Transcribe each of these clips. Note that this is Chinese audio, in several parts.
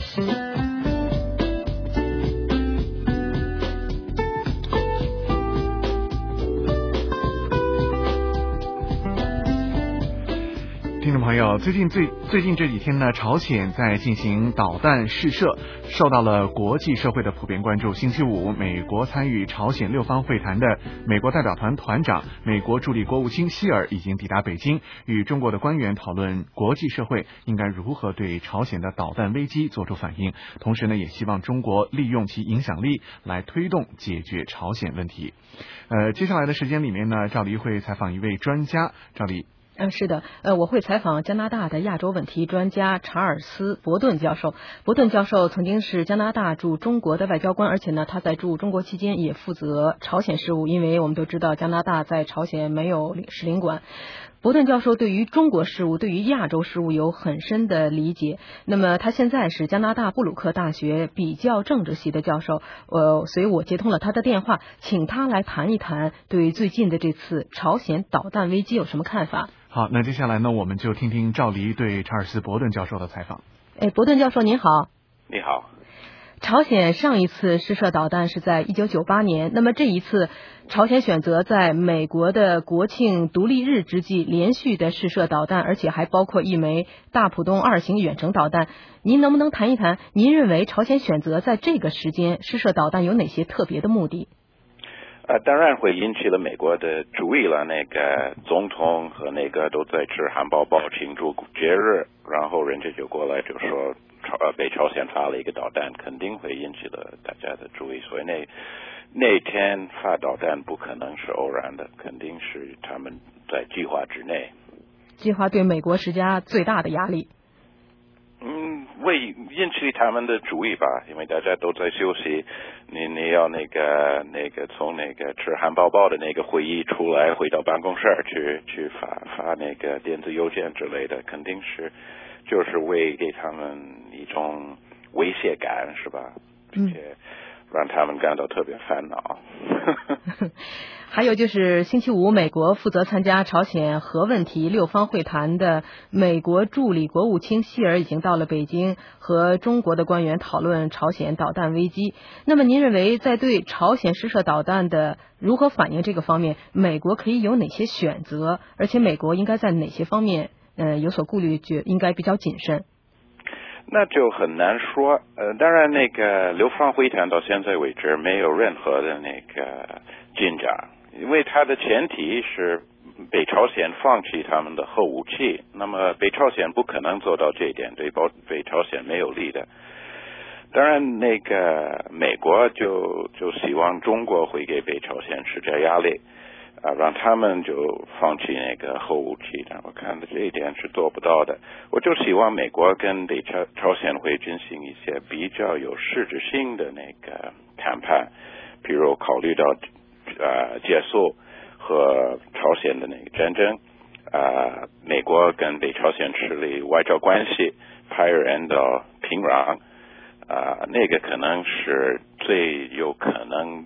听众朋友，最近这几天呢，朝鲜在进行导弹试射，受到了国际社会的普遍关注。星期五，美国参与朝鲜六方会谈的美国代表团团长、美国助理国务卿希尔已经抵达北京，与中国的官员讨论国际社会应该如何对朝鲜的导弹危机做出反应，同时呢，也希望中国利用其影响力来推动解决朝鲜问题。接下来的时间里面呢，赵黎会采访一位专家。赵黎。 是的，我会采访加拿大的亚洲问题专家查尔斯·伯顿教授。伯顿教授曾经是加拿大驻中国的外交官，而且呢，他在驻中国期间也负责朝鲜事务，因为我们都知道加拿大在朝鲜没有使领馆。伯顿教授对于中国事务、对于亚洲事务有很深的理解。那么他现在是加拿大布鲁克大学比较政治系的教授，所以我接通了他的电话，请他来谈一谈对最近的这次朝鲜导弹危机有什么看法。 好，那接下来呢，我们就听听赵黎对查尔斯·伯顿教授的采访。 伯顿教授您好。 你好。 朝鲜上一次试射导弹是在1998年，那么这一次朝鲜选择在美国的国庆独立日之际连续的试射导弹，而且还包括一枚大浦东2型远程导弹。您能不能谈一谈，您认为朝鲜选择在这个时间试射导弹有哪些特别的目的？ 当然会引起了美国的注意了。那个总统和那个都在吃汉堡包庆祝节日，然后人家就过来就说北朝鲜发了一个导弹，肯定会引起了大家的注意。所以那天发导弹不可能是偶然的，肯定是他们在计划之内。 计划对美国施加最大的压力。 会引起他们的注意吧，因为大家都在休息，你要那个从那个吃汉堡包的那个会议出来，回到办公室去发那个电子邮件之类的，肯定是就是为给他们一种威胁感，是吧？并且让他们感到特别烦恼。 还有就是星期五，美国负责参加朝鲜核问题六方会谈的美国助理国务卿希尔已经到了北京，和中国的官员讨论朝鲜导弹危机。那么您认为在对朝鲜试射导弹的如何反应这个方面，美国可以有哪些选择，而且美国应该在哪些方面有所顾虑，应该比较谨慎？ 那就很难说。当然那个六方会谈到现在为止没有任何的那个进展，因为它的前提是北朝鲜放弃他们的核武器，那么北朝鲜不可能做到这一点，对北朝鲜没有利的。当然那个美国就希望中国会给北朝鲜施加压力，让他们就放弃那个核武器，但我看的这一点是做不到的。我就希望美国跟北朝鲜会进行一些比较有实质性的那个谈判，比如考虑到结束和朝鲜的那个战争，美国跟北朝鲜处理外交关系，派人到平壤，那个可能是最有可能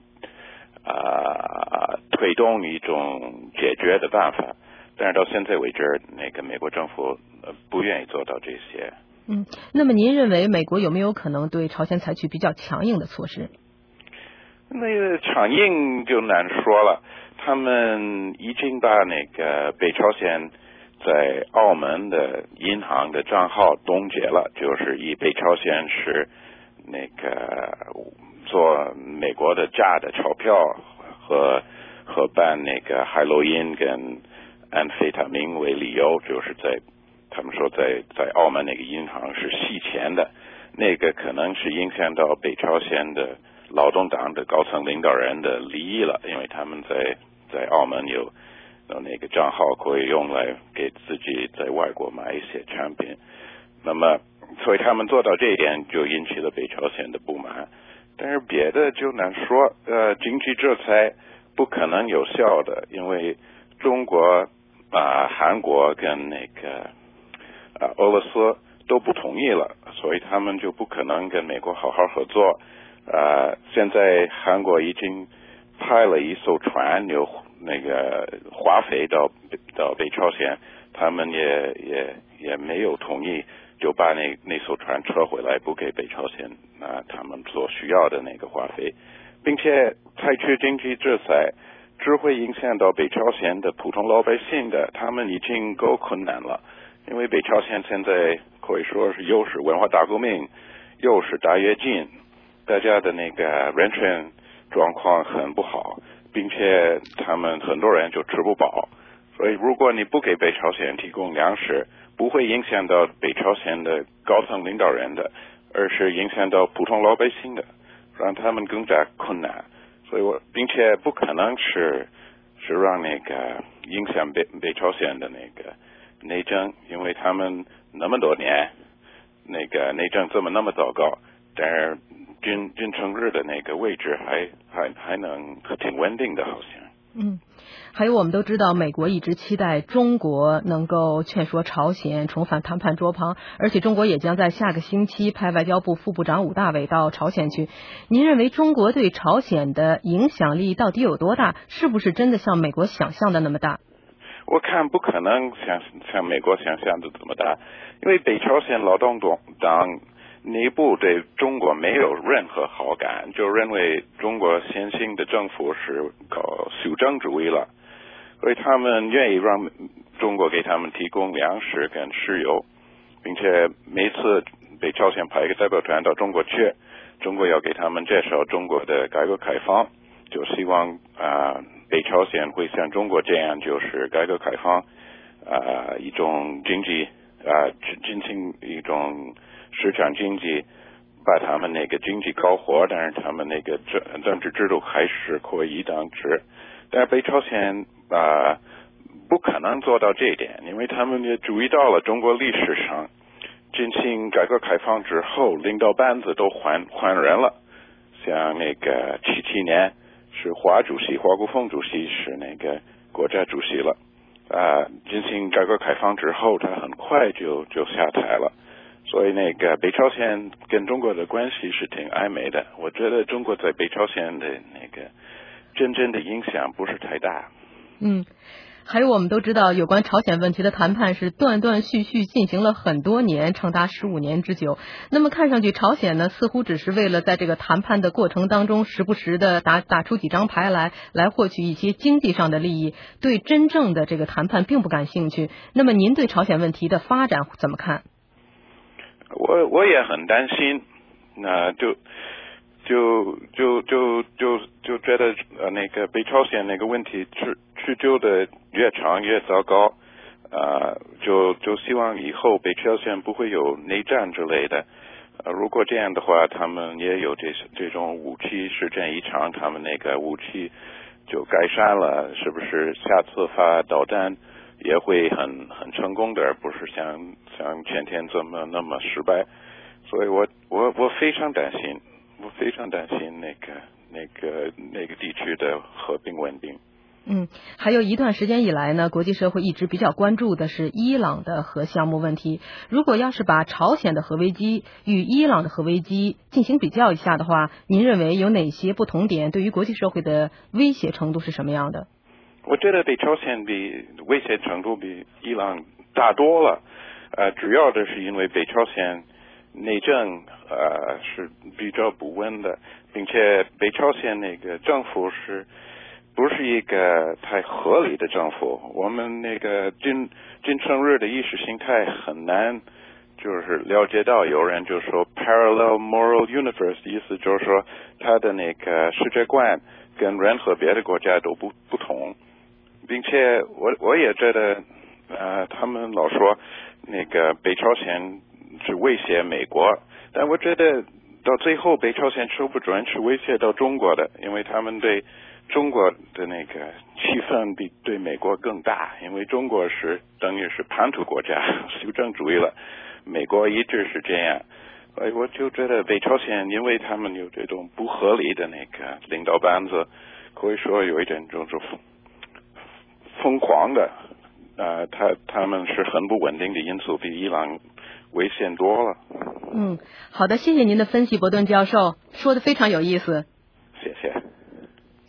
推动一种解决的办法，但是到现在为止，那个美国政府不愿意做到这些。 那么您认为美国有没有可能对朝鲜采取比较强硬的措施？ 那个强硬就难说了，他们已经把那个北朝鲜在澳门的银行的账号冻结了，就是以北朝鲜是那个做美国的假的钞票和办那个海洛因跟安非他命为理由，就是他们说在澳门那个银行是洗钱的，那个可能是影响到北朝鲜的劳动党的高层领导人的利益了，因为他们在澳门有那个账号可以用来给自己在外国买一些产品，那么所以他们做到这一点就引起了北朝鲜的不满。但是别的就难说，经济制裁不可能有效的，因为中国韩国跟那个俄罗斯都不同意了，所以他们就不可能跟美国好好合作。现在韩国已经派了一艘船有那个华匪到北朝鲜，他们也没有同意就把那艘船撤回来，不给北朝鲜他们所需要的那个花费，并且采取经济制裁，只会影响到北朝鲜的普通老百姓的，他们已经够困难了。因为北朝鲜现在可以说是又是文化大革命，又是大跃进，大家的那个人权状况很不好，并且他们很多人就吃不饱。所以如果你不给北朝鲜提供粮食，不会影响到北朝鲜的高层领导人的，而是影响到普通老百姓的，让他们更加困难。所以并且不可能是让那个影响北朝鲜的那个内政，因为他们那么多年那个内政这么那么糟糕，但是金正日的那个位置还能挺稳定的，好像。 还有我们都知道，美国一直期待中国能够劝说朝鲜重返谈判桌旁，而且中国也将在下个星期派外交部副部长武大伟到朝鲜去。您认为中国对朝鲜的影响力到底有多大？是不是真的像美国想象的那么大？ 我看不可能像美国想象的这么大，因为北朝鲜劳动党内部对中国没有任何好感，就认为中国现行的政府是搞修正主义了，所以他们愿意让中国给他们提供粮食跟石油，并且每次北朝鲜派一个代表团到中国去，中国要给他们介绍中国的改革开放，就希望北朝鲜会像中国这样，就是改革开放一种经济进行一种市场经济，把他们那个经济搞活，但是他们那个政治制度还是可以一党制。但是北朝鲜不可能做到这一点，因为他们也注意到了中国历史上进行改革开放之后，领导班子都换人了，像那个77年是华国锋主席是那个国家主席了，进行改革开放之后，他很快就下台了。所以那个北朝鲜跟中国的关系是挺暧昧的，我觉得中国在北朝鲜的那个真正的影响不是太大。 还有我们都知道，有关朝鲜问题的谈判是断断续续进行了很多年，长达15年之久。那么看上去朝鲜呢，似乎只是为了在这个谈判的过程当中时不时的打出几张牌来获取一些经济上的利益，对真正的这个谈判并不感兴趣。那么您对朝鲜问题的发展怎么看？ 我也很担心，就觉得那个北朝鲜那个问题持久的越长越糟糕，就希望以后北朝鲜不会有内战之类的。如果这样的话，他们也有这种武器时间一长，他们那个武器就改善了，是不是下次发导弹也会很成功的，而不是像前天那么失败。所以我非常担心，那个地区的和平稳定。 还有一段时间以来呢，国际社会一直比较关注的是伊朗的核项目问题。如果要是把朝鲜的核危机与伊朗的核危机进行比较一下的话，您认为有哪些不同点？对于国际社会的威胁程度是什么样的？ 我觉得北朝鲜威胁程度比伊朗大多了。主要的是因为北朝鲜内政是比较不稳的，并且北朝鲜那个政府不是一个太合理的政府。我们那个金正日的意识形态很难就是了解到，有人就说 parallel moral universe， 意思就是说他的那个世界观跟任何别的国家都不同，并且我也觉得他们老说那个北朝鲜是威胁美国，但我觉得到最后北朝鲜说不准是威胁到中国的，因为他们对中国的那个气氛比对美国更大，因为中国是等于是叛徒国家，修正主义了，美国一直是这样。所以我就觉得北朝鲜因为他们有这种不合理的那个领导班子，可以说有一点就是疯狂的，他们是很不稳定的因素，比伊朗危险多了。 好的，谢谢您的分析，伯顿教授，说的非常有意思。 谢谢。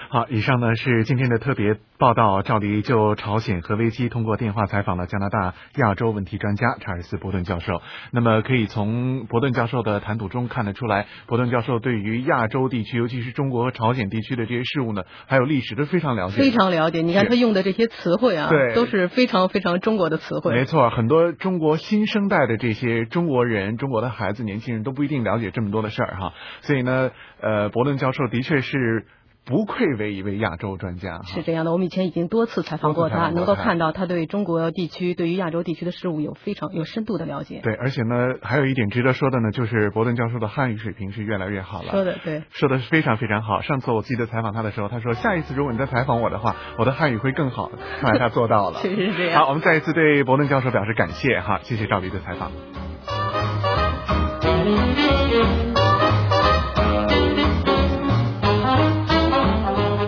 好，以上呢是今天的特别报道，赵黎就朝鲜核危机通过电话采访了加拿大亚洲问题专家查尔斯·伯顿教授。那么可以从伯顿教授的谈吐中看得出来，伯顿教授对于亚洲地区，尤其是中国和朝鲜地区的这些事物呢，还有历史都非常了解。 非常了解，你看他用的这些词汇啊， 对， 都是非常非常中国的词汇。 没错，很多中国新生代的这些中国人、中国的孩子、年轻人都不一定了解这么多的事儿哈。所以呢，伯顿教授的确是不愧为一位亚洲专家。 是这样的，我们以前已经多次采访过他，能够看到他对中国地区、对于亚洲地区的事物有非常有深度的了解。 对，而且呢，还有一点值得说的呢，就是伯顿教授的汉语水平是越来越好了。 说的对， 说的是非常非常好。上次我记得采访他的时候，他说下一次如果你再采访我的话，我的汉语会更好。看来他做到了。 确实是这样。 好，我们再一次对伯顿教授表示感谢哈，谢谢赵黎的采访。